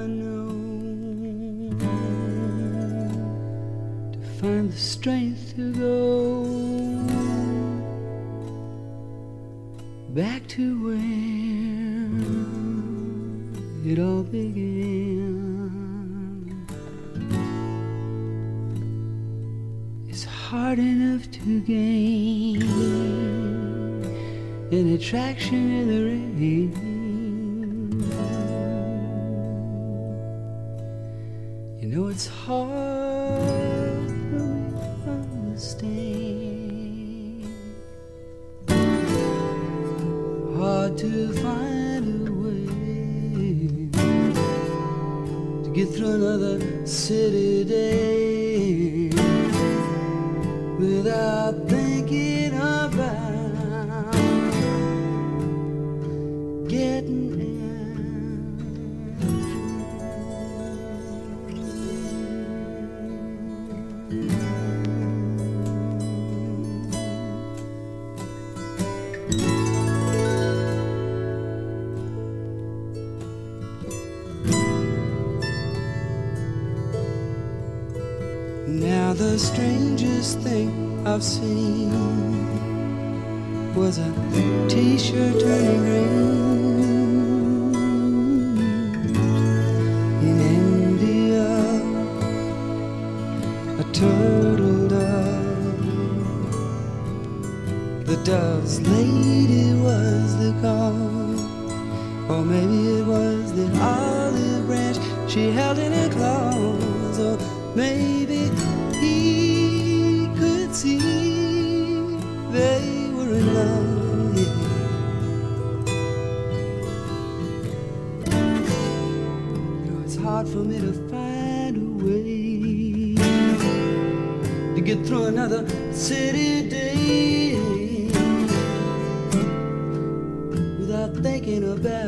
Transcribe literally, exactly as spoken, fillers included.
I know to find the strength to go back to where it all began. It's hard enough to gain an attraction in the rain. You know it's hard for me to understand, hard to find a way to get through another city day without thinking about getting Now the strangest thing I've seen was a t-shirt turning green in India, a turtle dove. The dove's lady was the cause, or maybe it was the olive branch she held in her claws, or maybe he could see they were in love, yeah. You know, it's hard for me to find a way to get through another city day without thinking about